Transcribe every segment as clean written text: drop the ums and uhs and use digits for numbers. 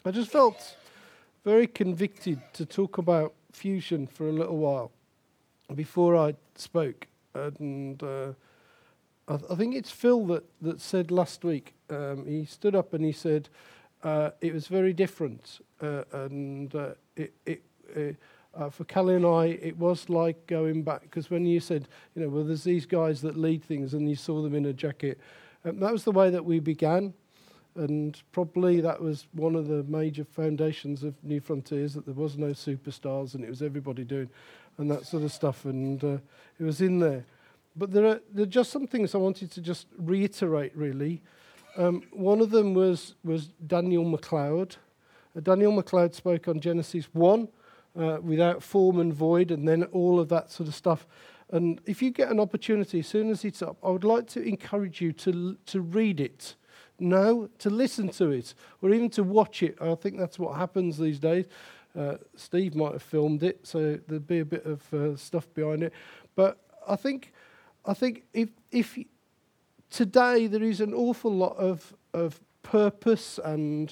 I just felt very convicted to talk about fusion for a little while before I spoke. And I think it's Phil that said last week, he stood up and he said it was very different. For Callie and I, it was like going back, because when you said, well, there's these guys that lead things and you saw them in a jacket, that was the way that we began. And probably that was one of the major foundations of New Frontiers, that there was no superstars and it was everybody doing and that sort of stuff, and it was in there. But there are just some things I wanted to just reiterate, really. One of them was Daniel MacLeod. Daniel MacLeod spoke on Genesis 1, without form and void, and then all of that sort of stuff. And if you get an opportunity, as soon as it's up, I would like to encourage you to read it. No, to listen to it, or even to watch it. I think that's what happens these days. Steve might have filmed it, so there'd be a bit of stuff behind it. But I think if today there is an awful lot of purpose and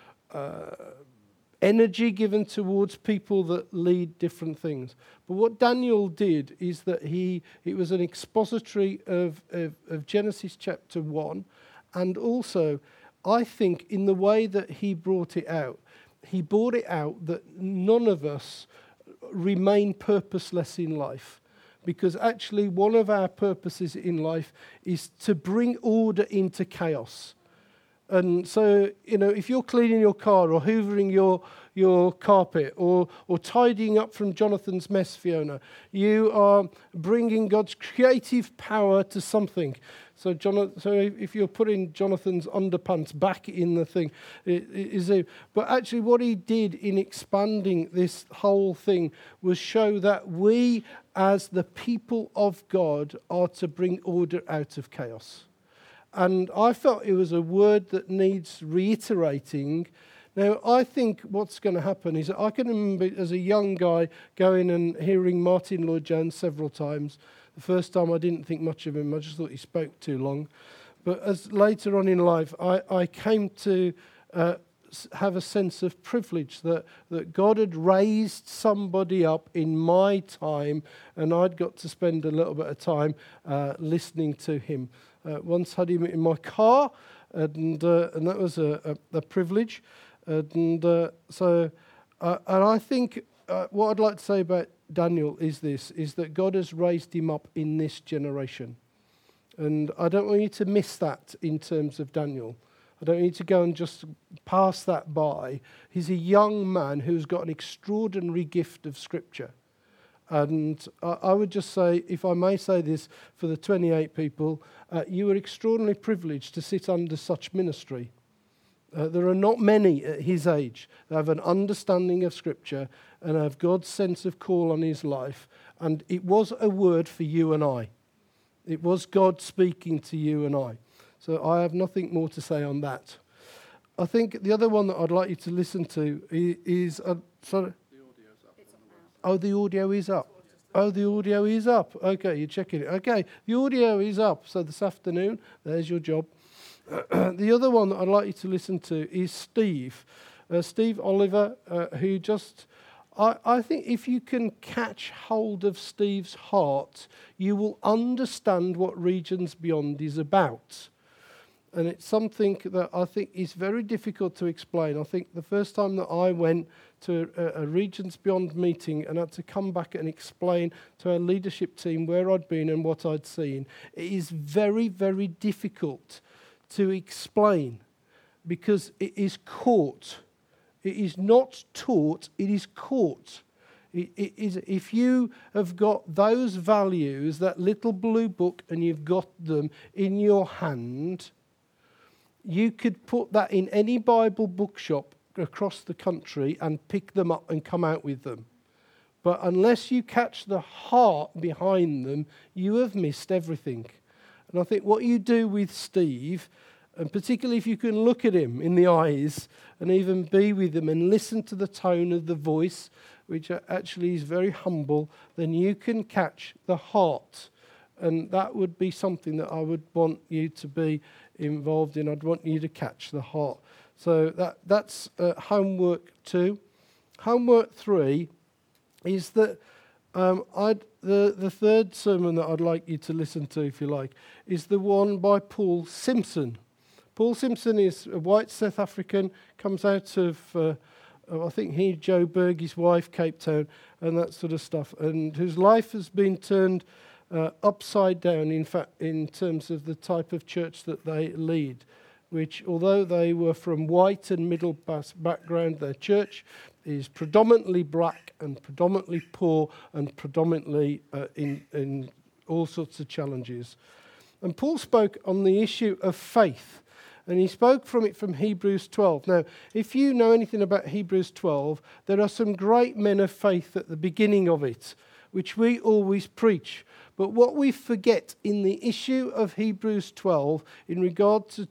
energy given towards people that lead different things. But what Daniel did is that it was an expository of Genesis chapter 1. And also, I think in the way that he brought it out that none of us remain purposeless in life. Because actually one of our purposes in life is to bring order into chaos. And so, if you're cleaning your car or hoovering your carpet or tidying up from Jonathan's mess, Fiona, you are bringing God's creative power to something. So if you're putting Jonathan's underpants back in the thing, but actually what he did in expanding this whole thing was show that we, as the people of God, are to bring order out of chaos. And I felt it was a word that needs reiterating. Now, I think what's going to happen is I can remember as a young guy going and hearing Martin Lloyd-Jones several times. The first time I didn't think much of him. I just thought he spoke too long. But as later on in life, I came to have a sense of privilege that God had raised somebody up in my time, and I'd got to spend a little bit of time listening to him. Once had him in my car, and that was a privilege. And I think what I'd like to say about Daniel is that God has raised him up in this generation. And I don't want you to miss that in terms of Daniel. I don't need to go and just pass that by. He's a young man who's got an extraordinary gift of Scripture. And I would just say, if I may say this for the 28 people, you are extraordinarily privileged to sit under such ministry. There are not many at his age that have an understanding of Scripture and have God's sense of call on his life. And it was a word for you and I. It was God speaking to you and I. So I have nothing more to say on that. I think the other one that I'd like you to listen to is... sorry. Oh, the audio is up. Oh, the audio is up. Okay, you're checking it. Okay, the audio is up. So this afternoon, there's your job. The other one that I'd like you to listen to is Steve Oliver, who just... I think if you can catch hold of Steve's heart, you will understand what Regions Beyond is about. And it's something that I think is very difficult to explain. I think the first time that I went to a Regions Beyond meeting and had to come back and explain to our leadership team where I'd been and what I'd seen, it is very, very difficult to explain because it is caught. It is not taught, it is caught. It is, if you have got those values, that little blue book, and you've got them in your hand, you could put that in any Bible bookshop across the country and pick them up and come out with them. But unless you catch the heart behind them, you have missed everything. And I think what you do with Steve, and particularly if you can look at him in the eyes and even be with him and listen to the tone of the voice, which actually is very humble, then you can catch the heart. And that would be something that I would want you to be involved in. I'd want you to catch the heart. So that's homework 2. Homework 3 is that the third sermon that I'd like you to listen to, if you like, is the one by Paul Simpson. Paul Simpson is a white South African, comes out of, I think Joburg, his wife, Cape Town, and that sort of stuff, and whose life has been turned upside down, in fact, in terms of the type of church that they lead, which, although they were from white and middle class background, their church is predominantly black and predominantly poor and predominantly in all sorts of challenges. And Paul spoke on the issue of faith, and he spoke from Hebrews 12. Now, if you know anything about Hebrews 12, there are some great men of faith at the beginning of it, which we always preach. But what we forget in the issue of Hebrews 12 in regard to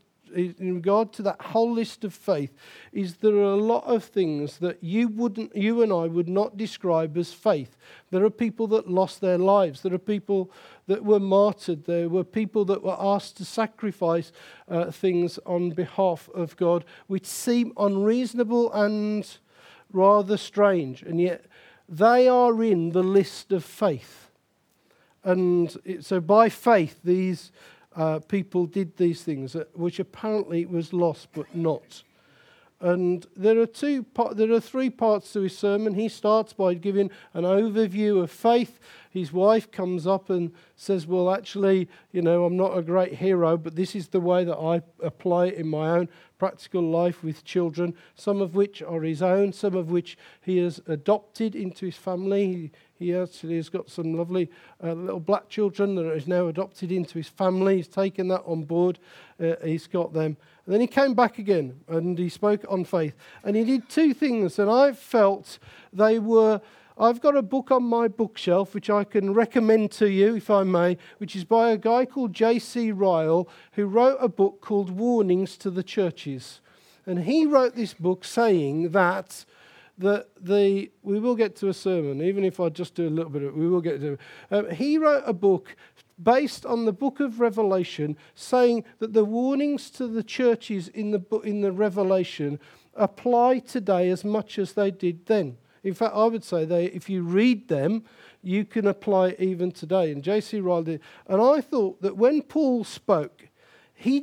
that whole list of faith is there are a lot of things that you and I would not describe as faith. There are people that lost their lives. There are people that were martyred. There were people that were asked to sacrifice things on behalf of God, which seem unreasonable and rather strange. And yet they are in the list of faith. And so by faith, these people did these things, which apparently was lost but not. And there are 3 parts to his sermon. He starts by giving an overview of faith. His wife comes up and says, well, actually, I'm not a great hero, but this is the way that I apply it in my own practical life with children, some of which are his own, some of which he has adopted into his family. He actually has got some lovely little black children that is now adopted into his family. He's taken that on board. He's got them. And then he came back again and he spoke on faith. And he did 2 things, and I felt they were... I've got a book on my bookshelf which I can recommend to you, if I may, which is by a guy called J.C. Ryle, who wrote a book called Warnings to the Churches. And he wrote this book saying that we will get to a sermon, even if I just do a little bit of it, we will get to it. He wrote a book based on the book of Revelation, saying that the warnings to the churches in the Revelation apply today as much as they did then. In fact, I would say if you read them, you can apply it even today. And J.C. Ryle did. And I thought that when Paul spoke, he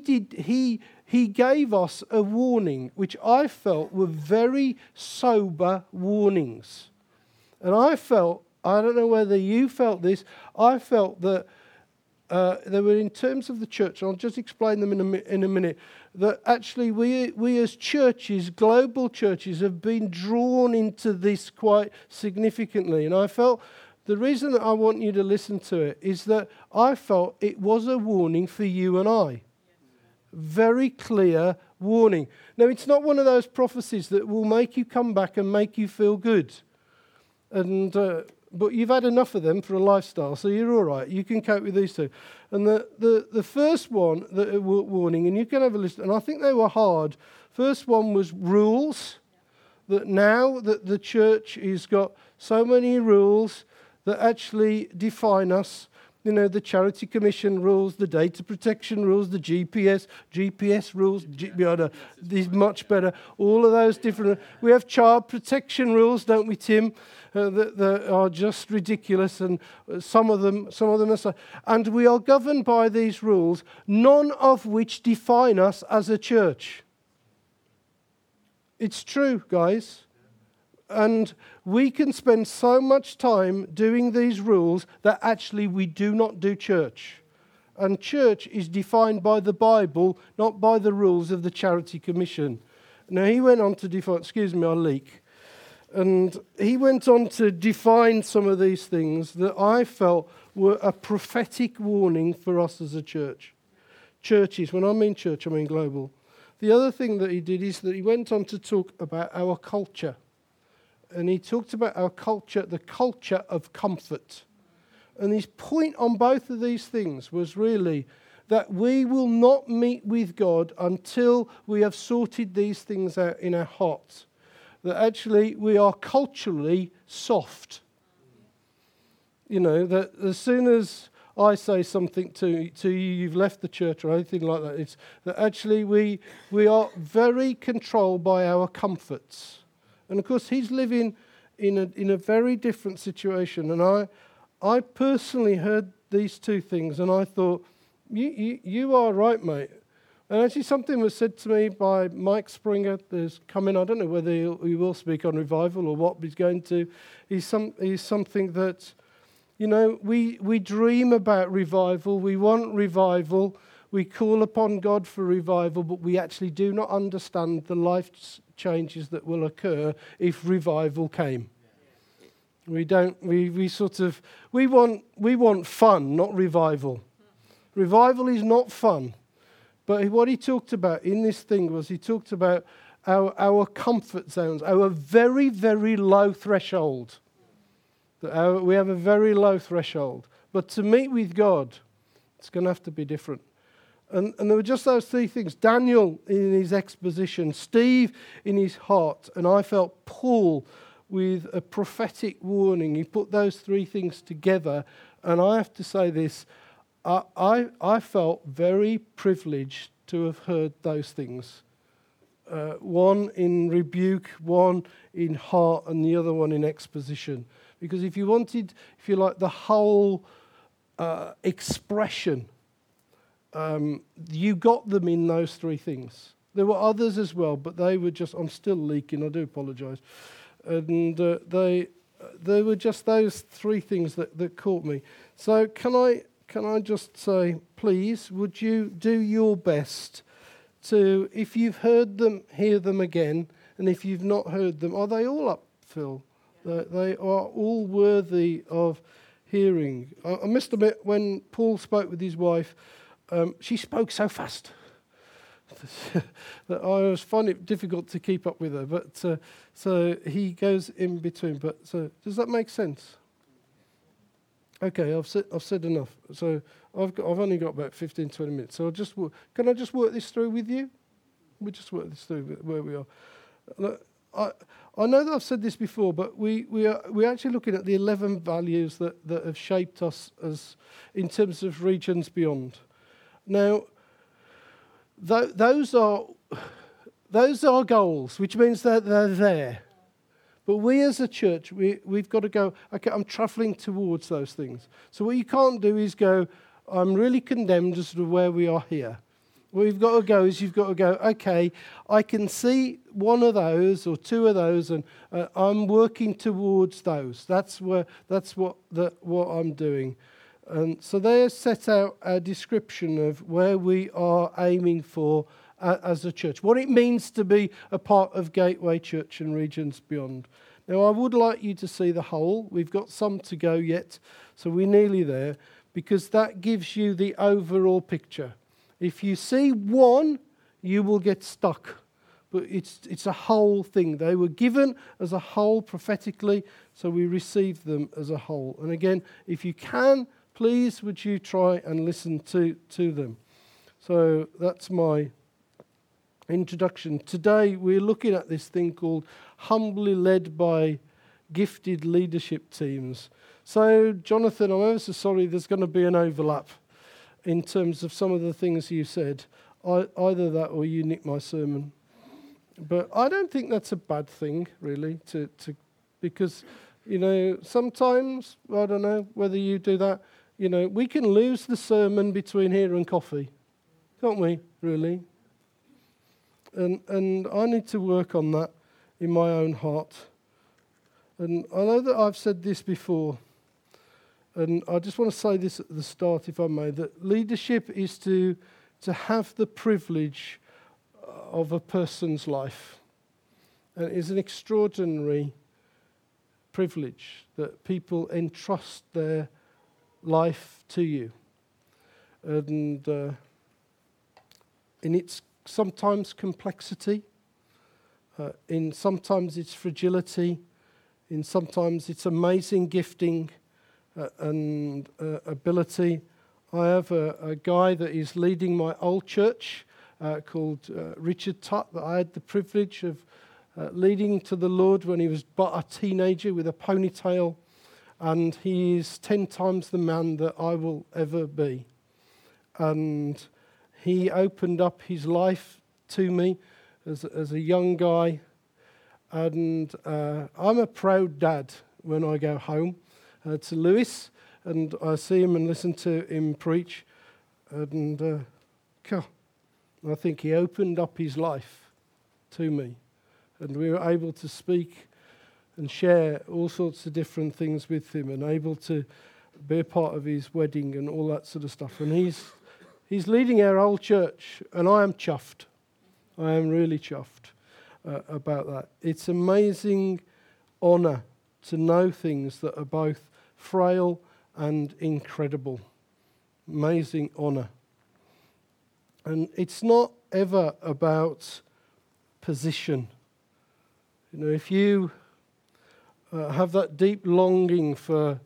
gave us a warning, which I felt were very sober warnings. And I don't know whether you felt this, I felt that they were in terms of the church, and I'll just explain them in a minute, that actually we as churches, global churches, have been drawn into this quite significantly. And I felt the reason that I want you to listen to it is that I felt it was a warning for you and I. Very clear warning. Now, it's not one of those prophecies that will make you come back and make you feel good. But you've had enough of them for a lifestyle, so you're all right. You can cope with these 2. And the first one, the warning, and you can have a list, and I think they were hard. First one was rules, that now that the church has got so many rules that actually define us. The Charity Commission rules, the data protection rules, the GPS rules, these much better, all of those different. We have child protection rules, don't we, Tim, that are just ridiculous, and some of them are so. And we are governed by these rules, none of which define us as a church. It's true, guys. And we can spend so much time doing these rules that actually we do not do church. And church is defined by the Bible, not by the rules of the Charity Commission. Now, he went on to define, excuse me, I leak. And he went on to define some of these things that I felt were a prophetic warning for us as a church. Churches, when I mean church, I mean global. The other thing that he did is that he went on to talk about our culture. And he talked about our culture, the culture of comfort. And his point on both of these things was really that we will not meet with God until we have sorted these things out in our hearts. That actually we are culturally soft. That as soon as I say something to you, you've left the church or anything like that. It's that actually we are very controlled by our comforts. And of course, he's living in a very different situation. And I personally heard these two things, and I thought, you are right, mate. And actually something was said to me by Mike Springer, there's coming, I don't know whether he will speak on revival or what he's going to. He's something that, you know, we dream about revival, we want revival, we call upon God for revival, but we actually do not understand the life changes that will occur if revival came. We want fun, not revival. Revival is not fun. But what he talked about in this thing was he talked about our comfort zones, our very, very low threshold. We have a very low threshold. But to meet with God, it's going to have to be different. And there were just those three things. Daniel in his exposition, Steve in his heart, and I felt Paul with a prophetic warning. He put those three things together. And I have to say this, I felt very privileged to have heard those things. One in rebuke, one in heart, and the other one in exposition. Because if you like, the whole expression, you got them in those three things. There were others as well, but they were just, I'm still leaking, I do apologise. And they were just those three things that caught me. So can I just say, please, would you do your best to, if you've heard them, hear them again, and if you've not heard them, are they all up, Phil? They are all worthy of hearing. I must admit, when Paul spoke with his wife, she spoke so fast that I find it difficult to keep up with her. But so he goes in between. But so does that make sense? Okay, I've said enough. So I've only got about 15, 20 minutes. So can I just work this through with you? We'll just work this through where we are. Look, I know that I've said this before, but we're actually looking at the 11 values that have shaped us as in terms of regions beyond. Now, those are goals, which means that they're there. But we as a church, we've got to go, okay, I'm travelling towards those things. So what you can't do is go, I'm really condemned as to where we are here. What you've got to go is you've got to go, okay, I can see one of those or two of those, and I'm working towards those. That's what I'm doing. And so they set out a description of where we are aiming for as a church, what it means to be a part of Gateway Church and Regions Beyond. Now, I would like you to see the whole. We've got some to go yet, so we're nearly there, because that gives you the overall picture. If you see one, you will get stuck. But it's a whole thing. They were given as a whole prophetically, so we receive them as a whole. And again, if you can, please would you try and listen to them. So that's my introduction. Today we're looking at this thing called Humbly Led by Gifted Leadership Teams. So Jonathan, I'm ever so sorry there's going to be an overlap in terms of some of the things you said. Either that or you nick my sermon. But I don't think that's a bad thing, really, because, sometimes, I don't know whether you do that, we can lose the sermon between here and coffee, can't we, really? And I need to work on that in my own heart. And I know that I've said this before, and I just want to say this at the start, if I may, that leadership is to have the privilege of a person's life. And it is an extraordinary privilege that people entrust their life to you. And in its sometimes complexity, in sometimes its fragility, in sometimes its amazing gifting and ability. I have a guy that is leading my old church called Richard Tutt, that I had the privilege of leading to the Lord when he was but a teenager with a ponytail. and he is 10 times the man that I will ever be. And he opened up his life to me as a young guy, and I'm a proud dad when I go home to Lewis, and I see him and listen to him preach, and I think he opened up his life to me, and we were able to speak and share all sorts of different things with him, and able to be a part of his wedding and all that sort of stuff. And he's leading our old church, and I am chuffed. I am really chuffed about that. It's amazing honour to know things that are both frail and incredible. Amazing honour. And it's not ever about position. You know, if you have that deep longing for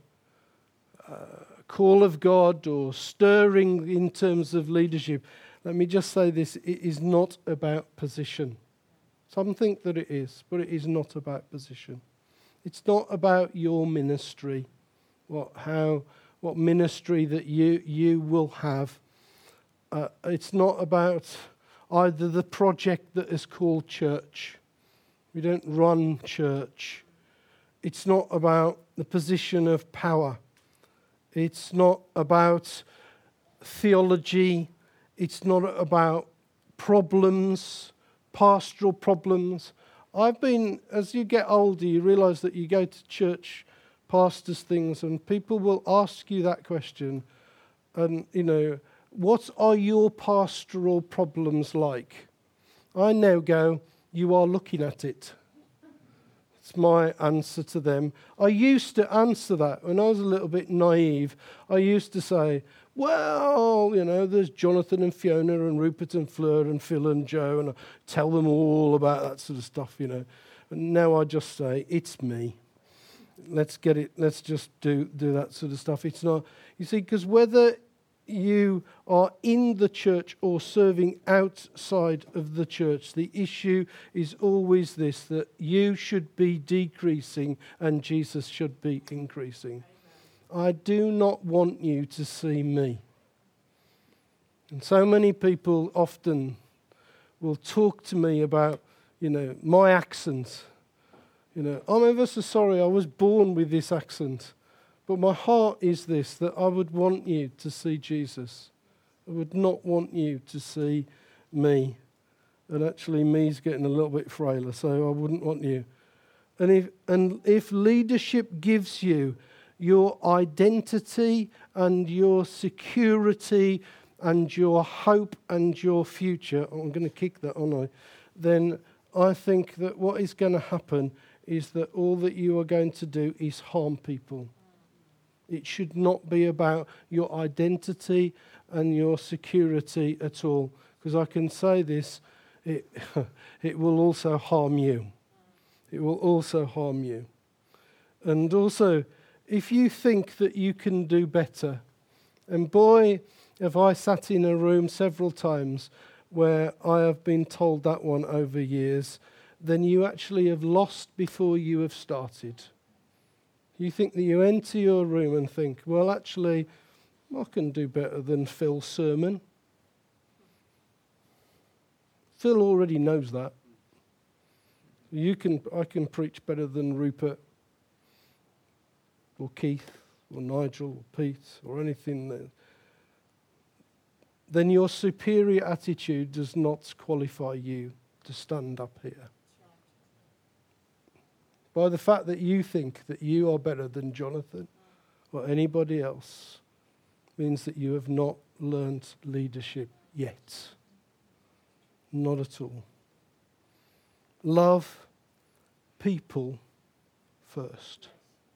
call of God or stirring in terms of leadership, let me just say this: it is not about position. Some think that it is, but it is not about position. It's not about your ministry, what ministry that you will have. It's not about either the project that is called church. We don't run church. It's not about the position of power. It's not about theology. It's not about problems, pastoral problems. As you get older, you realise that you go to church pastors' things, and people will ask you that question. And, you know, what are your pastoral problems like? I now go, you are looking at it. It's my answer to them. I used to answer that when I was a little bit naive. I used to say, well, you know, there's Jonathan and Fiona and Rupert and Fleur and Phil and Joe, and I tell them all about that sort of stuff, you know. And now I just say, it's me. Let's get it. Let's just do that sort of stuff. It's not, you see, because whether you are in the church or serving outside of the church, the issue is always this, that you should be decreasing and Jesus should be increasing. I do not want you to see me. And so many people often will talk to me about, you know, my accent. You know, I'm ever so sorry I was born with this accent. But my heart is this, that I would want you to see Jesus. I would not want you to see me. And actually, me's getting a little bit frailer, so I wouldn't want you. And if leadership gives you your identity and your security and your hope and your future, I'm going to kick that, aren't I? Then I think that what is going to happen is that all that you are going to do is harm people. It should not be about your identity and your security at all. Because I can say this, it will also harm you. It will also harm you. And also, if you think that you can do better, and boy, have I sat in a room several times where I have been told that one over years, then you actually have lost before you have started. You think that you enter your room and think, well, actually, I can do better than Phil's sermon. Phil already knows that. I can preach better than Rupert or Keith or Nigel or Pete or anything. Then your superior attitude does not qualify you to stand up here. By the fact that you think that you are better than Jonathan or anybody else means that you have not learnt leadership yet. Not at all. Love people first.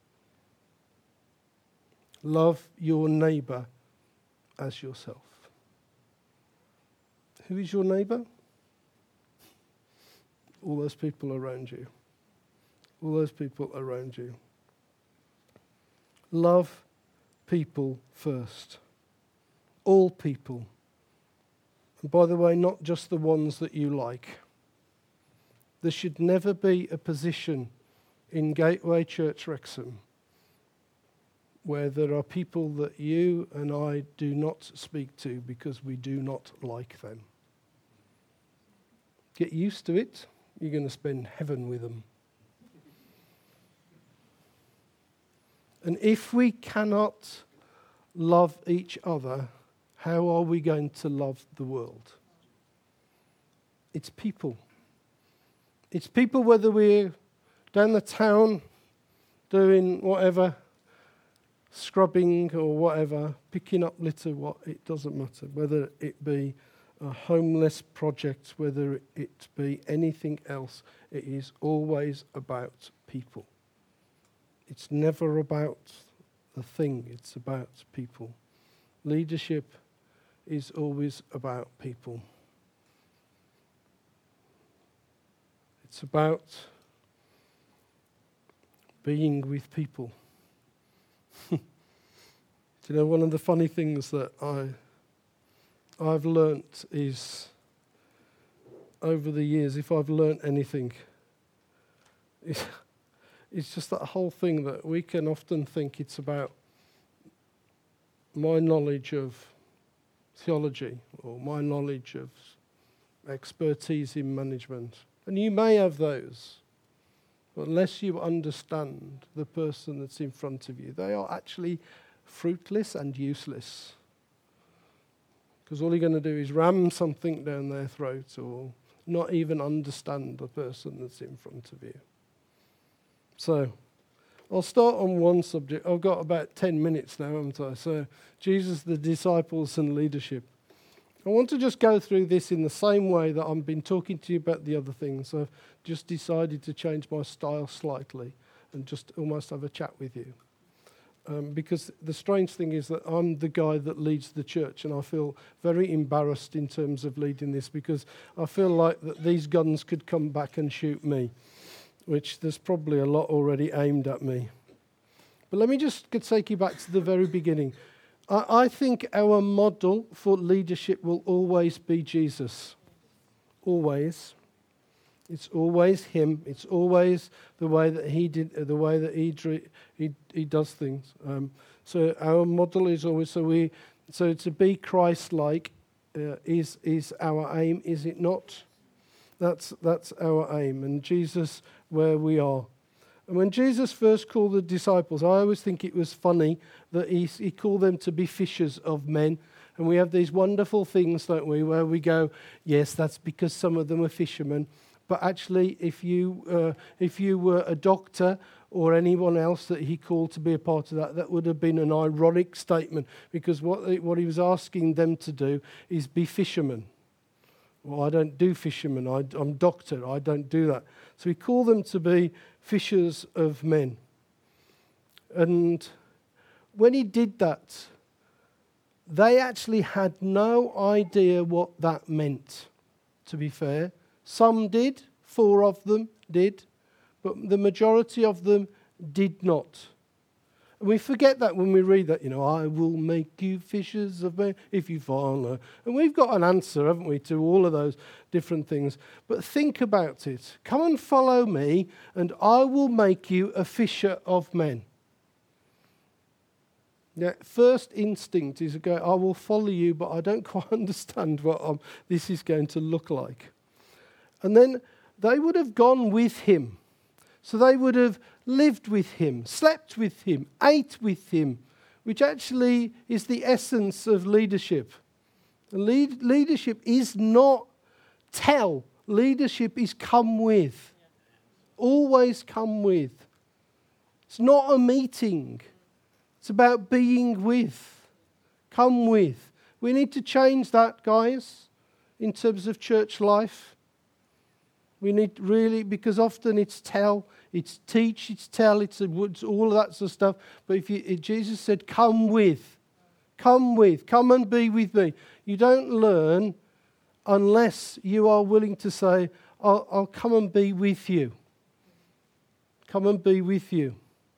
Love your neighbour as yourself. Who is your neighbour? All those people around you. All those people around you. Love people first. All people. And by the way, not just the ones that you like. There should never be a position in Gateway Church Wrexham where there are people that you and I do not speak to because we do not like them. Get used to it. You're going to spend heaven with them. And if we cannot love each other, how are we going to love the world? It's people. It's people, whether we're down the town doing whatever, scrubbing or whatever, picking up litter, it doesn't matter. Whether it be a homeless project, whether it be anything else, it is always about people. It's never about the thing, it's about people. Leadership is always about people. It's about being with people. Do you know, one of the funny things that I've learnt is, over the years, if I've learnt anything, it's just that whole thing that we can often think it's about my knowledge of theology or my knowledge of expertise in management. And you may have those, but unless you understand the person that's in front of you, they are actually fruitless and useless. Because all you're going to do is ram something down their throat or not even understand the person that's in front of you. So, I'll start on one subject. I've got about 10 minutes now, haven't I? So, Jesus, the disciples, and leadership. I want to just go through this in the same way that I've been talking to you about the other things. So I've just decided to change my style slightly and just almost have a chat with you. Because the strange thing is that I'm the guy that leads the church, and I feel very embarrassed in terms of leading this because I feel like that these guns could come back and shoot me, which there's probably a lot already aimed at me. But let me just take you back to the very beginning. I think our model for leadership will always be Jesus. Always. It's always him. It's always the way that he did, the way that he does things. So our model is always so to be Christ-like is our aim, is it not? That's our aim, and Jesus where we are. And when Jesus first called the disciples, I always think it was funny that he called them to be fishers of men. And we have these wonderful things, don't we, where we go, yes, that's because some of them are fishermen. But actually, if you were a doctor or anyone else that he called to be a part of that, that would have been an ironic statement, because what he was asking them to do is be fishermen. Well, I don't do fishermen. I'm doctor. I don't do that. So he called them to be fishers of men. And when he did that, they actually had no idea what that meant, to be fair. Some did, 4 of them did, but the majority of them did not. And we forget that when we read that, I will make you fishers of men if you follow. And we've got an answer, haven't we, to all of those different things. But think about it. Come and follow me, and I will make you a fisher of men. Yeah, first instinct is to go, I will follow you, but I don't quite understand what this is going to look like. And then they would have gone with him. So they would have lived with him, slept with him, ate with him, which actually is the essence of leadership. Leadership is not tell. Leadership is come with. Always come with. It's not a meeting. It's about being with. Come with. We need to change that, guys, in terms of church life. We need really, because often it's tell, it's teach, it's tell, it's all of that sort of stuff. But if Jesus said, come with, come and be with me. You don't learn unless you are willing to say, I'll come and be with you. Come and be with you.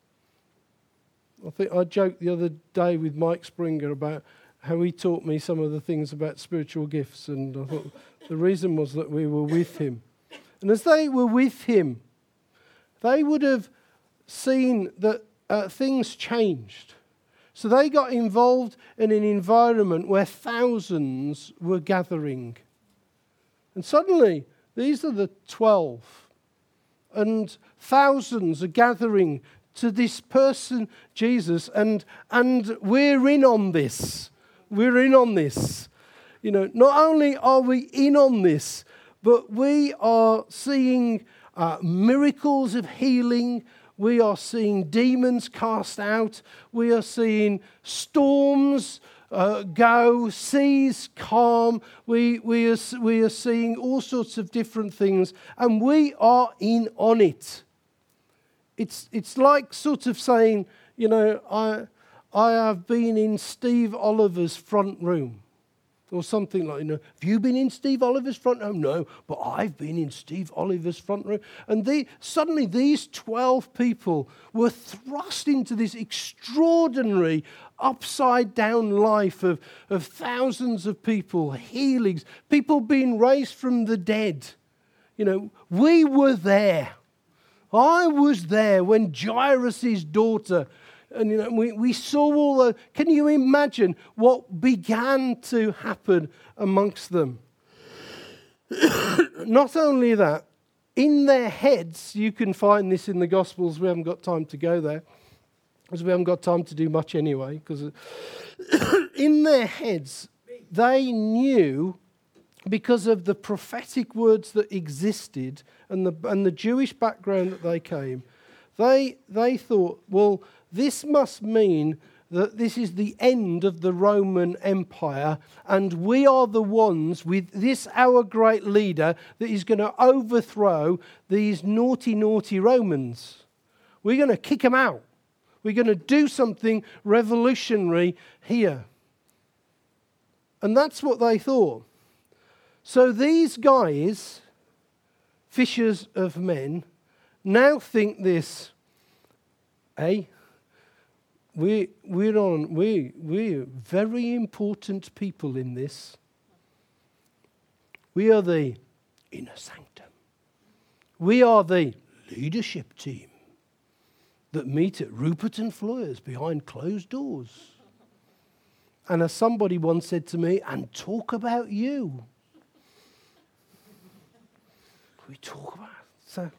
I think I joked the other day with Mike Springer about how he taught me some of the things about spiritual gifts, and I thought the reason was that we were with him. And as they were with him, they would have seen that things changed. So they got involved in an environment where thousands were gathering. And suddenly, these are the 12. And thousands are gathering to this person, Jesus, and we're in on this. We're in on this. You know, not only are we in on this, but we are seeing miracles of healing. We are seeing demons cast out. We are seeing storms go, seas calm. We are seeing all sorts of different things, and we are in on it. It's like sort of saying, you know, I have been in Steve Oliver's front room. Or something like, you know, have you been in Steve Oliver's front room? No, but I've been in Steve Oliver's front room. And suddenly these 12 people were thrust into this extraordinary upside-down life of thousands of people, healings, people being raised from the dead. You know, we were there. I was there when Jairus' daughter... And you know, we saw all the... Can you imagine what began to happen amongst them? Not only that, in their heads, you can find this in the Gospels. We haven't got time to go there, because we haven't got time to do much anyway. Because in their heads, they knew, because of the prophetic words that existed and the Jewish background that they came, they thought, well, this must mean that this is the end of the Roman Empire, and we are the ones with this, our great leader, that is going to overthrow these naughty, naughty Romans. We're going to kick them out. We're going to do something revolutionary here. And that's what they thought. So these guys, fishers of men, now think this, we're very important people in this. We are the inner sanctum. We are the leadership team that meet at Rupert and Floyer's behind closed doors. And as somebody once said to me, and talk about you. We talk about so.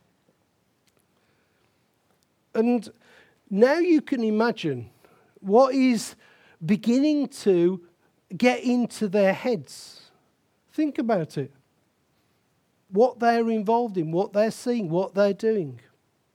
And now you can imagine what is beginning to get into their heads. Think about it. What they're involved in, what they're seeing, what they're doing.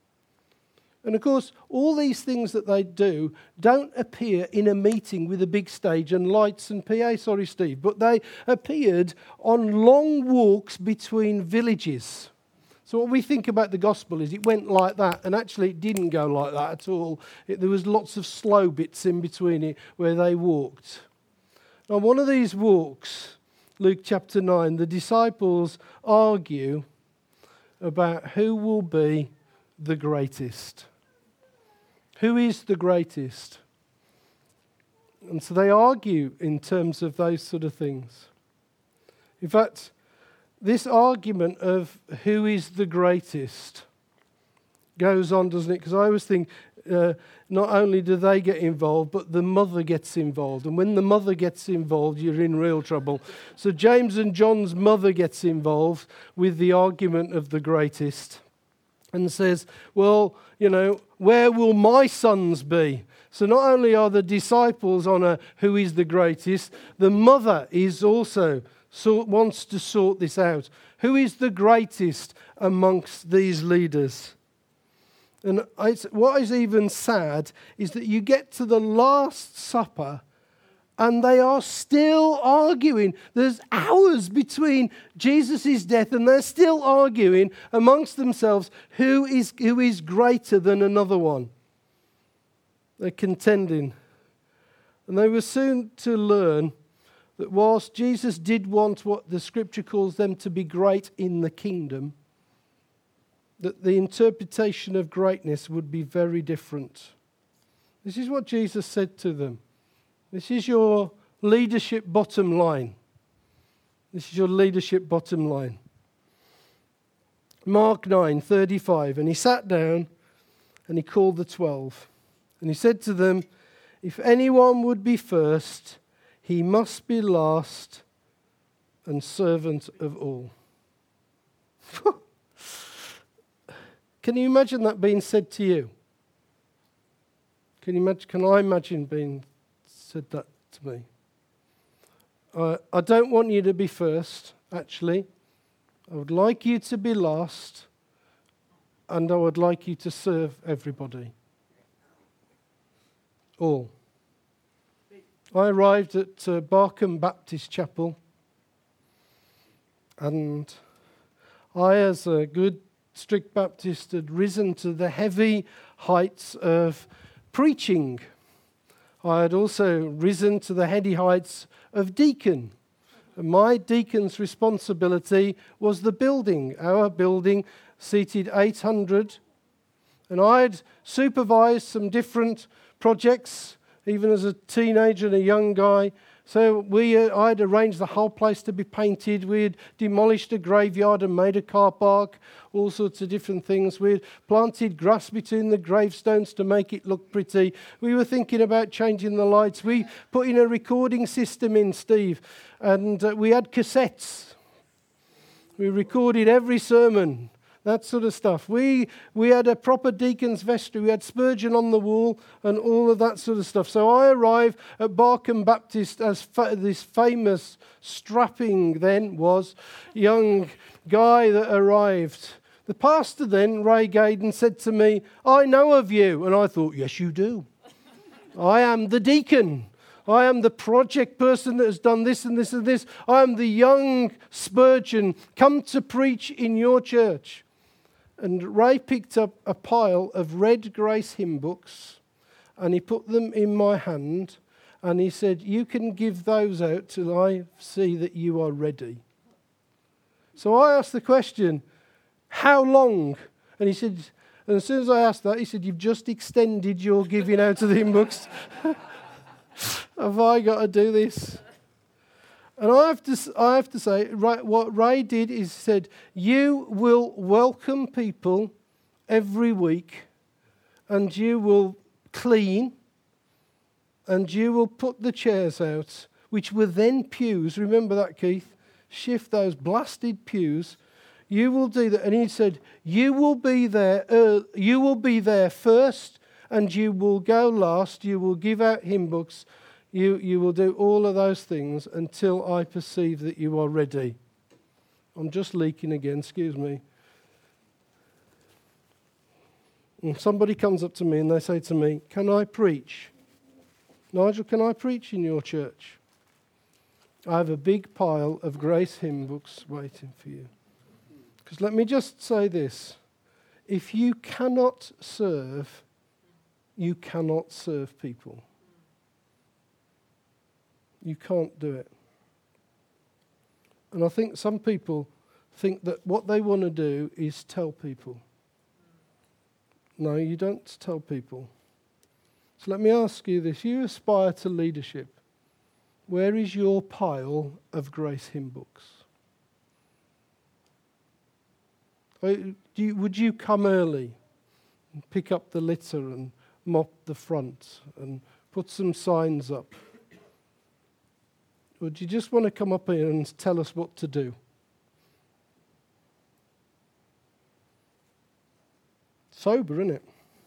And of course, all these things that they do don't appear in a meeting with a big stage and lights and PA, sorry Steve, but they appeared on long walks between villages. So what we think about the gospel is it went like that, and actually it didn't go like that at all. There was lots of slow bits in between it where they walked. On one of these walks, Luke chapter 9, the disciples argue about who will be the greatest. Who is the greatest? And so they argue in terms of those sort of things. In fact, this argument of who is the greatest goes on, doesn't it? Because I always think not only do they get involved, but the mother gets involved. And when the mother gets involved, you're in real trouble. So James and John's mother gets involved with the argument of the greatest and says, well, you know, where will my sons be? So not only are the disciples on a who is the greatest, the mother is also wants to sort this out. Who is the greatest amongst these leaders? And what is even sad is that you get to the Last Supper and they are still arguing. There's hours between Jesus' death and they're still arguing amongst themselves who is greater than another one. They're contending. And they were soon to learn that whilst Jesus did want what the scripture calls them to be great in the kingdom, that the interpretation of greatness would be very different. This is what Jesus said to them. This is your leadership bottom line. This is your leadership bottom line. Mark 9:35. And he sat down and he called the 12. And he said to them, If anyone would be first, he must be last and servant of all. Can you imagine that being said to you? Can I imagine being said that to me? I don't want you to be first, actually. I would like you to be last, and I would like you to serve everybody. All. I arrived at Barkham Baptist Chapel, and I, as a good strict Baptist, had risen to the heavy heights of preaching. I had also risen to the heady heights of deacon. And my deacon's responsibility was the building. Our building seated 800. And I had supervised some different projects, even as a teenager and a young guy. So I had arranged the whole place to be painted. We had demolished a graveyard and made a car park, all sorts of different things. We had planted grass between the gravestones to make it look pretty. We were thinking about changing the lights. We put in a recording system in, Steve, and we had cassettes. We recorded every sermon. That sort of stuff. We had a proper deacon's vestry. We had Spurgeon on the wall and all of that sort of stuff. So I arrived at Barkham Baptist as this famous, strapping then was, young guy that arrived. The pastor then, Ray Gaydon, said to me, "I know of you." And I thought, yes, you do. I am the deacon. I am the project person that has done this and this and this. I am the young Spurgeon come to preach in your church. And Ray picked up a pile of red Grace hymn books and he put them in my hand and he said, "You can give those out till I see that you are ready." So I asked the question, "How long?" And he said, and as soon as I asked that, he said, "You've just extended your giving out of the hymn books." Have I got to do this? And I have to say, what Ray did is said, "You will welcome people every week, and you will clean, and you will put the chairs out, which were then pews." Remember that, Keith? Shift those blasted pews. You will do that. And he said, "You will be there. You will be there first, and you will go last. You will give out hymn books. You will do all of those things until I perceive that you are ready." I'm just leaking again, excuse me. And somebody comes up to me and they say to me, "Can I preach?" "Nigel, can I preach in your church?" I have a big pile of Grace hymn books waiting for you. Because let me just say this. If you cannot serve, you cannot serve people. You can't do it. And I think some people think that what they want to do is tell people. No, you don't tell people. So let me ask you this. You aspire to leadership. Where is your pile of Grace hymn books? Would you come early and pick up the litter and mop the front and put some signs up? Or do you just want to come up here and tell us what to do? Sober, isn't it?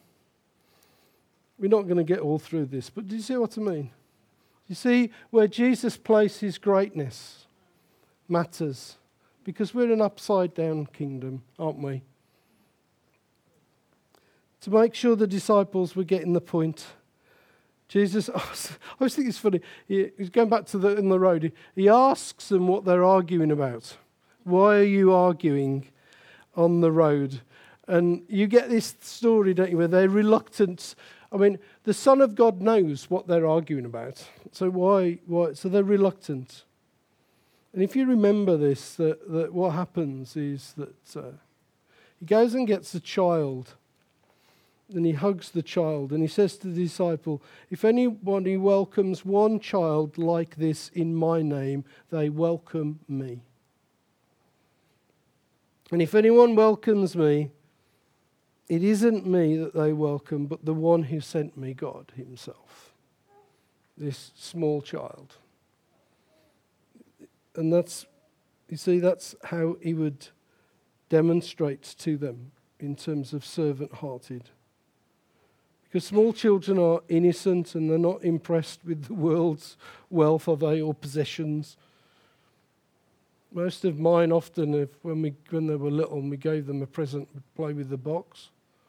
We're not going to get all through this, but do you see what I mean? You see where Jesus placed his greatness matters, because we're an upside-down kingdom, aren't we? To make sure the disciples were getting the point, Jesus, I always think it's funny, he's going back to in the road, he asks them what they're arguing about. Why are you arguing on the road? And you get this story, don't you, where they're reluctant. I mean, the Son of God knows what they're arguing about. So why? So they're reluctant. And if you remember this, that what happens is that he goes and gets a child, and he hugs the child, and he says to the disciple, "If anybody welcomes one child like this in my name, they welcome me. And if anyone welcomes me, it isn't me that they welcome, but the one who sent me, God himself." this small child. And that's how he would demonstrate to them in terms of servant-hearted. Because small children are innocent and they're not impressed with the world's wealth, are they, or possessions. Most of mine often, when they were little and we gave them a present, would play with the box.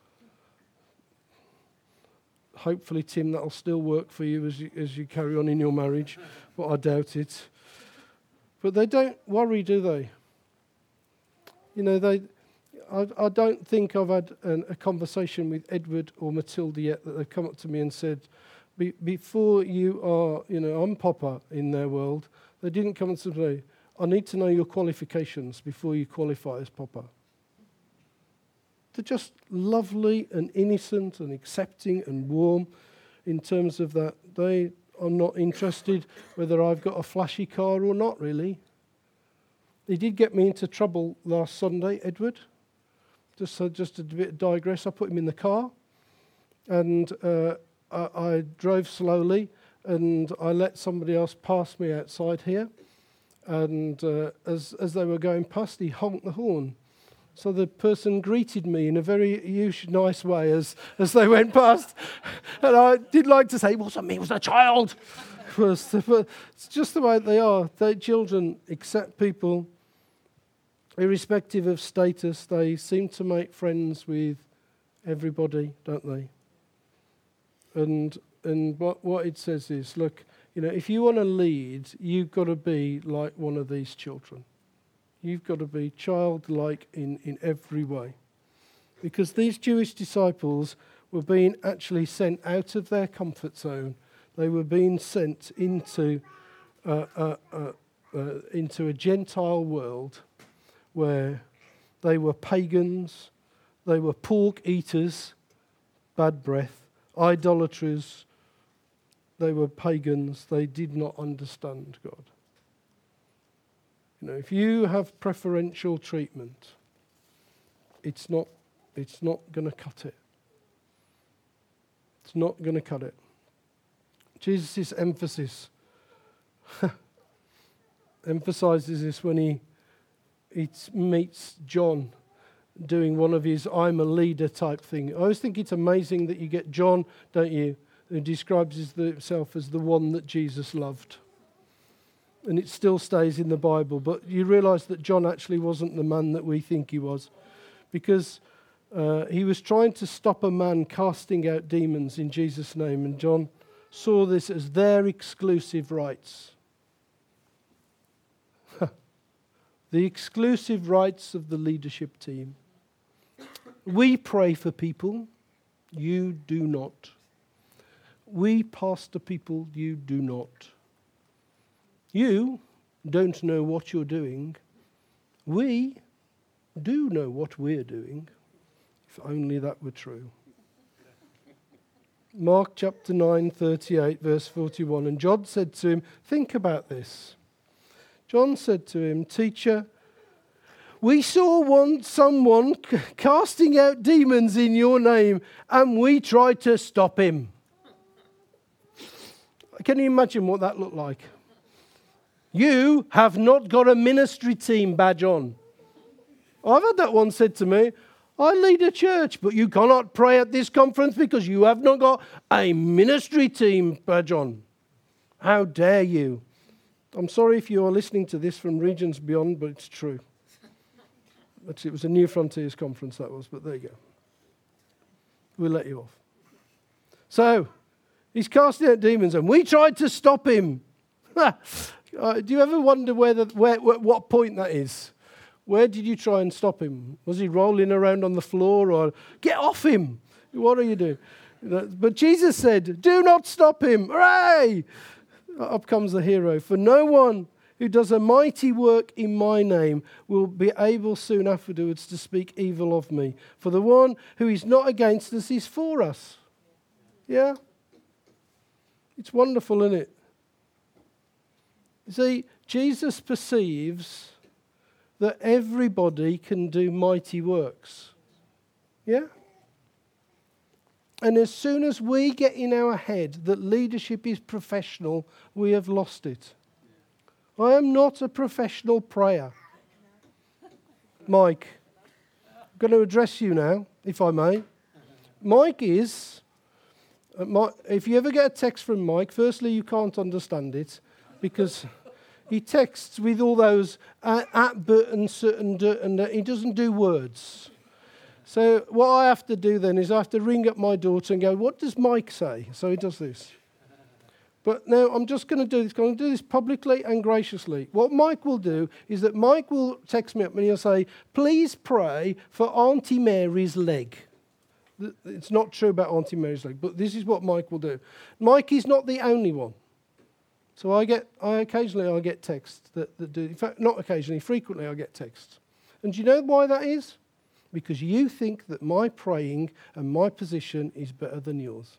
Hopefully, Tim, that'll still work for you as you carry on in your marriage, but I doubt it. But they don't worry, do they? You know, I don't think I've had a conversation with Edward or Matilda yet that they've come up to me and said, before you are, I'm Papa in their world. They didn't come up to me, I need to know your qualifications before you qualify as Papa. They're just lovely and innocent and accepting and warm in terms of that. I'm not interested whether I've got a flashy car or not, really. He did get me into trouble last Sunday, Edward. Just a bit digress. I put him in the car and I drove slowly and I let somebody else pass me outside here. And as they were going past, he honked the horn. So the person greeted me in a very nice way as they went past. And I did like to say, it wasn't me, it was a child. But it's just the way they are. Children accept people irrespective of status. They seem to make friends with everybody, don't they? And what it says is, look, if you want to lead, you've got to be like one of these children. You've got to be childlike in every way. Because these Jewish disciples were being actually sent out of their comfort zone. They were being sent into a Gentile world where they were pagans, they were pork eaters, bad breath, idolaters. They were pagans. They did not understand God. If you have preferential treatment, it's not going to cut it. It's not going to cut it. Jesus' emphasis emphasizes this when he meets John doing one of his I'm a leader type thing. I always think it's amazing that you get John, don't you, who describes himself as the one that Jesus loved. And it still stays in the Bible. But you realise that John actually wasn't the man that we think he was. Because he was trying to stop a man casting out demons in Jesus' name. And John saw this as their exclusive rights. The exclusive rights of the leadership team. We pray for people. You do not. We pastor people. You do not. You don't know what you're doing. We do know what we're doing. If only that were true. Mark chapter 9:38, verse 41. And John said to him, think about this. John said to him, Teacher, we saw someone casting out demons in your name, and we tried to stop him. Can you imagine what that looked like? You have not got a ministry team badge on. I've had that one said to me, I lead a church, but you cannot pray at this conference because you have not got a ministry team badge on. How dare you? I'm sorry if you are listening to this from regions beyond, but it's true. Actually, it was a New Frontiers conference that was, but there you go. We'll let you off. So, he's casting out demons, and we tried to stop him. Do you ever wonder what point that is? Where did you try and stop him? Was he rolling around on the floor, or get off him? What are you doing? But Jesus said, do not stop him. Hooray! Up comes the hero. For no one who does a mighty work in my name will be able soon afterwards to speak evil of me. For the one who is not against us is for us. Yeah? It's wonderful, isn't it? You see, Jesus perceives that everybody can do mighty works. Yeah? And as soon as we get in our head that leadership is professional, we have lost it. I am not a professional prayer. Mike, I'm going to address you now, if I may. Mike is, if you ever get a text from Mike, firstly, you can't understand it because he texts with all those at, but, and, and he doesn't do words. So what I have to do then is I have to ring up my daughter and go, what does Mike say? So he does this. But now I'm just going to do this. I'm going to do this publicly and graciously. What Mike will do is that Mike will text me up and he'll say, please pray for Auntie Mary's leg. It's not true about Auntie Mary's leg, but this is what Mike will do. Mike is not the only one. So occasionally I get texts that do, in fact, not occasionally, frequently I get texts. And do you know why that is? Because you think that my praying and my position is better than yours.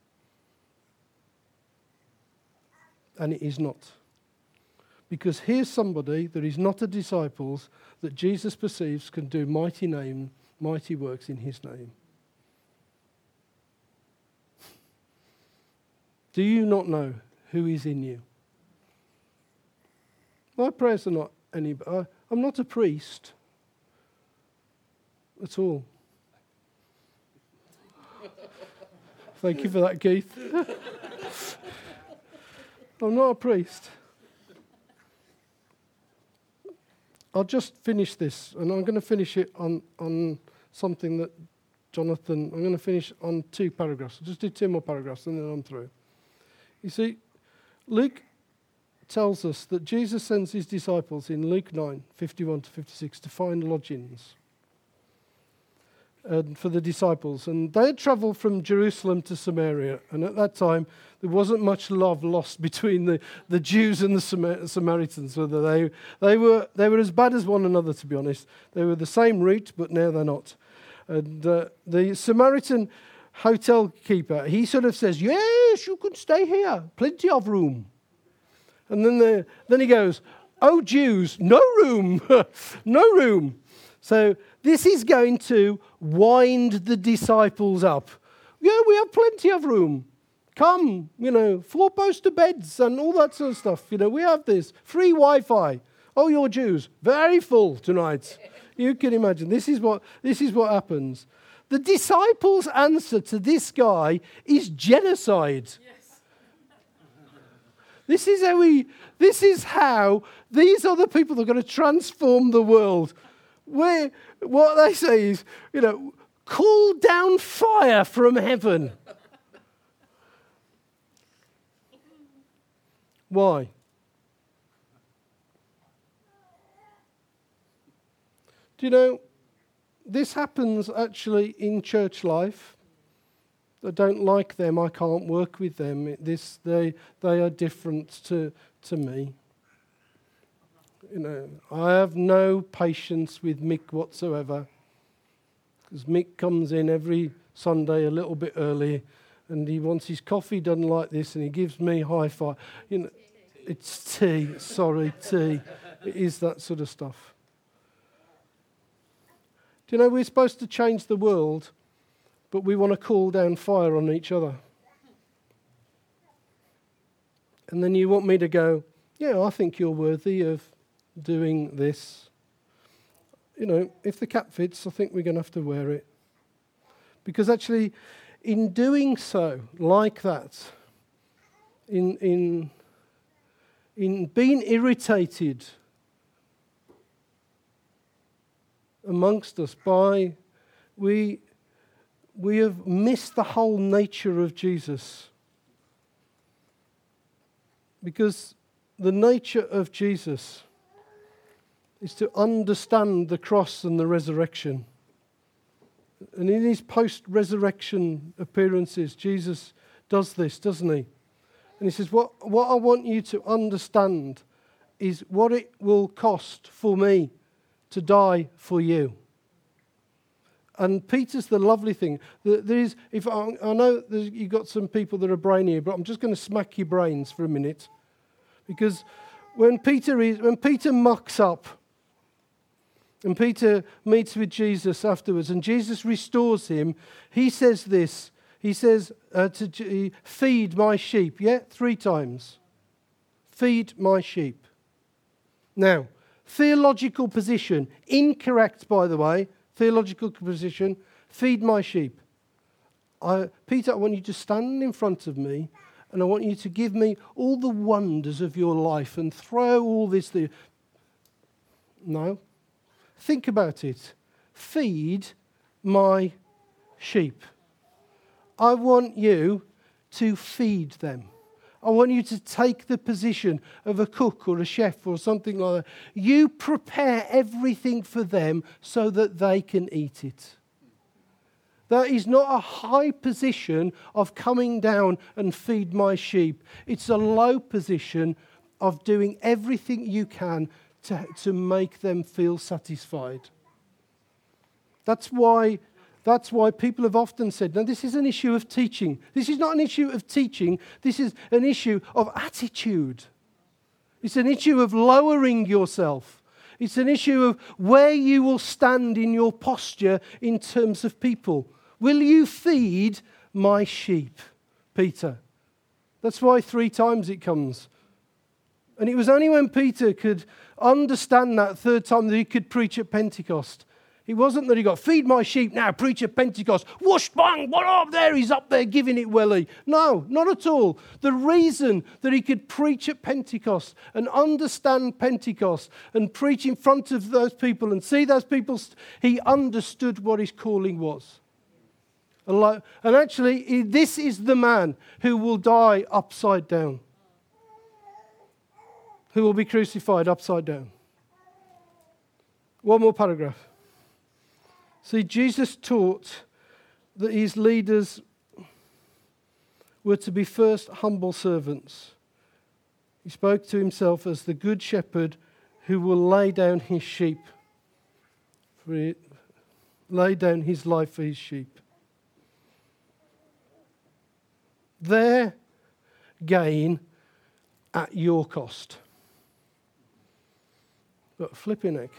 And it is not. Because here's somebody that is not a disciple that Jesus perceives can do mighty works in his name. Do you not know who is in you? My prayers are not any. I'm not a priest at all. Thank you for that, Keith. I'm not a priest. I'll just finish this, and I'm going to finish it on something that Jonathan, I'm going to finish on 2 paragraphs. I'll just do 2 more paragraphs, and then I'm through. You see, Luke tells us that Jesus sends his disciples in Luke 9:51-56 to find lodgings for the disciples. And they had travelled from Jerusalem to Samaria, and at that time there wasn't much love lost between the Jews and the Samaritans. Whether they were as bad as one another, to be honest. They were the same route, but now they're not. And the Samaritan hotel keeper, he sort of says, yes, you can stay here, plenty of room. And then he goes, oh, Jews, no room, no room. So this is going to wind the disciples up. Yeah, we have plenty of room. Come, 4-poster beds and all that sort of stuff. We have this. Free Wi-Fi. Oh, you're Jews. Very full tonight. You can imagine. This is what happens. The disciples' answer to this guy is genocide. Yes. This is how these are the people that are going to transform the world. What they say is, call down fire from heaven. Why? Do you know, this happens actually in church life. I don't like them. I can't work with them. They are different to me. I have no patience with Mick whatsoever. Because Mick comes in every Sunday a little bit early, and he wants his coffee done like this, and he gives me high five. It's tea. Sorry, tea. It is that sort of stuff. Do you know we're supposed to change the world, but we want to call down fire on each other? And then you want me to go, yeah, I think you're worthy of doing this. If the cap fits, I think we're going to have to wear it. Because actually, in doing so, like that, in being irritated amongst us by, we have missed the whole nature of Jesus. Because the nature of Jesus is to understand the cross and the resurrection. And in his post-resurrection appearances, Jesus does this, doesn't he? And he says, what I want you to understand is what it will cost for me to die for you. And Peter's the lovely thing. There is, I know you've got some people that are brainy here, but I'm just going to smack your brains for a minute. Because when Peter mucks up, and Peter meets with Jesus afterwards, and Jesus restores him, he says this. He says feed my sheep. Yeah, 3 times. Feed my sheep. Now, theological position, incorrect by the way, theological position, feed my sheep. Peter, I want you to stand in front of me and I want you to give me all the wonders of your life and throw all this there. No. Think about it. Feed my sheep. I want you to feed them. I want you to take the position of a cook or a chef or something like that. You prepare everything for them so that they can eat it. That is not a high position of coming down and feed my sheep. It's a low position of doing everything you can to make them feel satisfied. That's why people have often said, now this is an issue of teaching. This is not an issue of teaching. This is an issue of attitude. It's an issue of lowering yourself. It's an issue of where you will stand in your posture in terms of people. Will you feed my sheep, Peter? That's why 3 times it comes. And it was only when Peter could understand that 3rd time that he could preach at Pentecost. It wasn't that he got, feed my sheep now, preach at Pentecost. Whoosh, bang, what up there? He's up there giving it welly. No, not at all. The reason that he could preach at Pentecost and understand Pentecost and preach in front of those people and see those people, he understood what his calling was. And actually, this is the man who will die upside down. Who will be crucified upside down. One more paragraph. See, Jesus taught that his leaders were to be first humble servants. He spoke to himself as the good shepherd who will lay down his sheep, lay down his life for his sheep. Their gain at your cost. But flipping heck.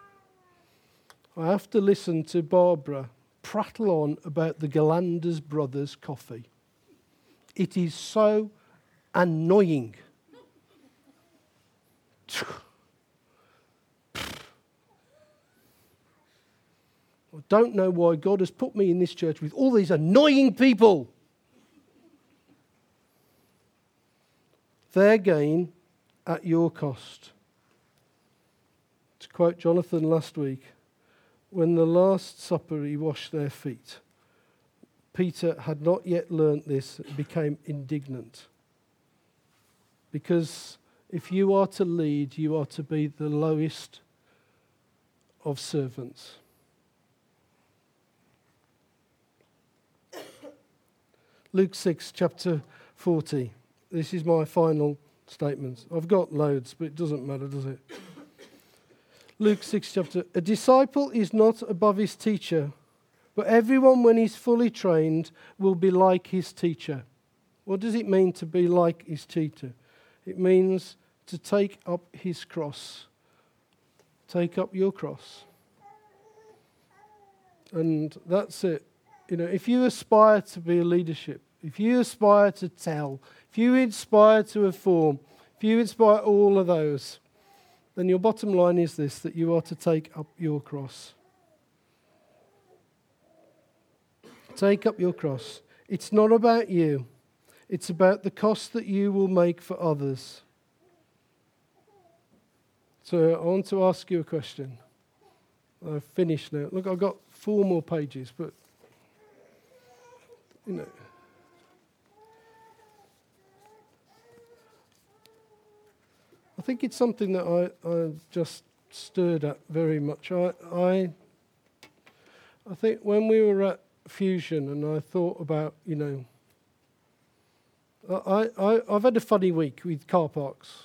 I have to listen to Barbara prattle on about the Galanders Brothers coffee. It is so annoying. I don't know why God has put me in this church with all these annoying people. Their gain at your cost. To quote Jonathan last week, when the Last Supper he washed their feet, Peter had not yet learnt this and became indignant. Because if you are to lead, you are to be the lowest of servants. Luke 6, chapter 40. This is my final statement. I've got loads, but it doesn't matter, does it? Luke 6 chapter. A disciple is not above his teacher, but everyone when he's fully trained will be like his teacher. What does it mean to be like his teacher? It means to take up his cross. Take up your cross. And that's it. You know, if you aspire to be a leadership, if you aspire to tell, if you aspire to inform, if you inspire all of those, then your bottom line is this, that you are to take up your cross. Take up your cross. It's not about you. It's about the cost that you will make for others. So I want to ask you a question. I've finished now. Look, I've got 4 more pages, but, you know. I think it's something that I just stirred at very much. I think when we were at Fusion and I thought about, you know, I've had a funny week with car parks.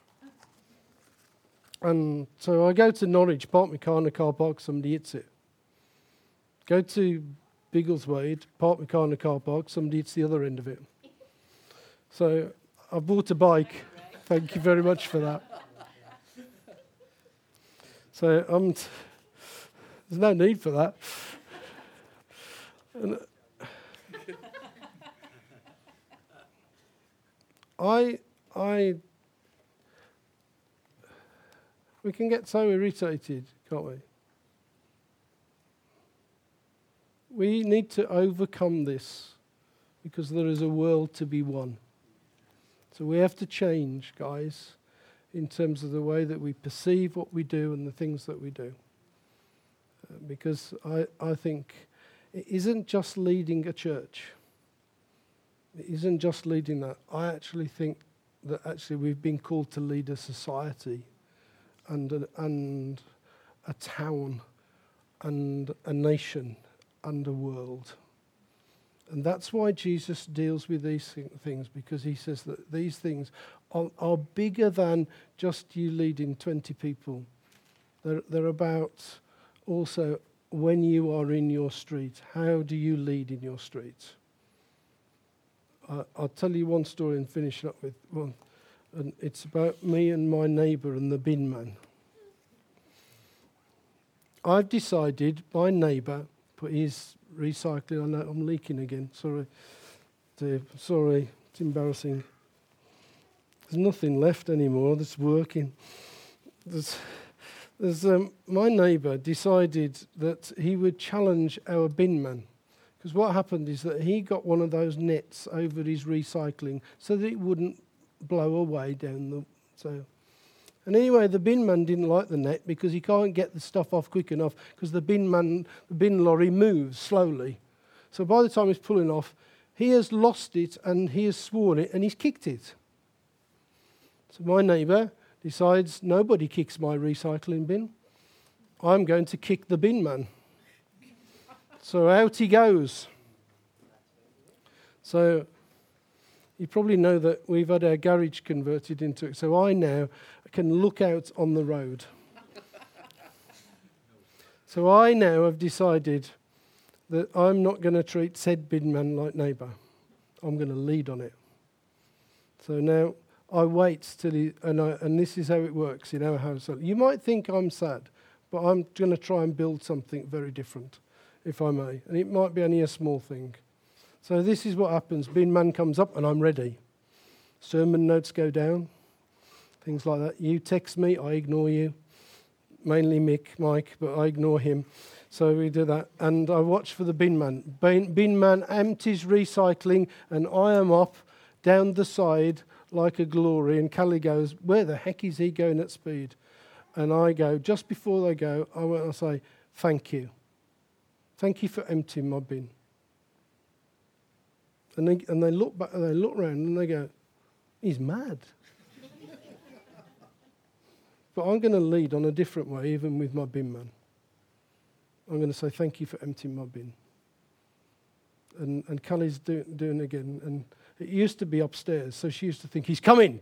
And so I go to Norwich, park my car in a car park, somebody hits it. Go to Biggleswade, park my car in a car park, somebody hits the other end of it. So I bought a bike. Thank you very much for that. So there's no need for that. And we can get so irritated, can't we? We need to overcome this because there is a world to be won. So we have to change, guys, in terms of the way that we perceive what we do and the things that we do. Because I think it isn't just leading a church. It isn't just leading that. I actually think that actually we've been called to lead a society and a town and a nation and a world. And that's why Jesus deals with these things, because he says that these things are bigger than just you leading 20 people. They're about also when you are in your street, how do you lead in your street? I'll tell you one story and finish up with one. And it's about me and my neighbour and the bin man. I've decided my neighbour put his recycling. I know I'm leaking again. Sorry, Dave. Sorry, it's embarrassing. There's nothing left anymore that's working. My neighbour decided that he would challenge our bin man. Because what happened is that he got one of those nets over his recycling so that it wouldn't blow away down the... So, and anyway, the bin man didn't like the net because he can't get the stuff off quick enough because the bin lorry moves slowly. So by the time he's pulling off, he has lost it and he has sworn it and he's kicked it. So my neighbour decides nobody kicks my recycling bin. I'm going to kick the bin man. So out he goes. So you probably know that we've had our garage converted into it. So I now can look out on the road. So I now have decided that I'm not going to treat said bin man like neighbour. I'm going to lead on it. So now I wait till he, and this is how it works in our household. You might think I'm sad, but I'm going to try and build something very different, if I may. And it might be only a small thing. So this is what happens. Bin man comes up and I'm ready. Sermon notes go down, things like that. You text me, I ignore you. Mainly Mike, but I ignore him. So we do that. And I watch for the bin man. Bin man empties recycling and I am up down the side like a glory. And Callie goes, where the heck is he going at speed? And I go, just before they go, I say, thank you. Thank you for emptying my bin. And they look back and they look around and they go, he's mad. But I'm going to lead on a different way, even with my bin man. I'm going to say, thank you for emptying my bin. And Callie's doing again. And it used to be upstairs, so she used to think, he's coming.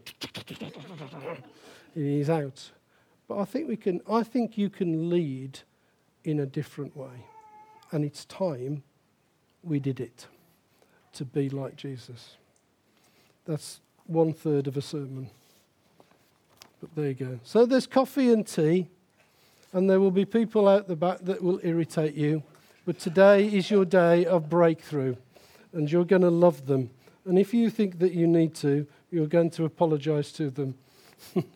He's out. But I think you can lead in a different way. And it's time we did it, to be like Jesus. That's 1/3 of a sermon. But there you go. So there's coffee and tea, and there will be people out the back that will irritate you. But today is your day of breakthrough, and you're going to love them. And if you think that you need to, you're going to apologize to them.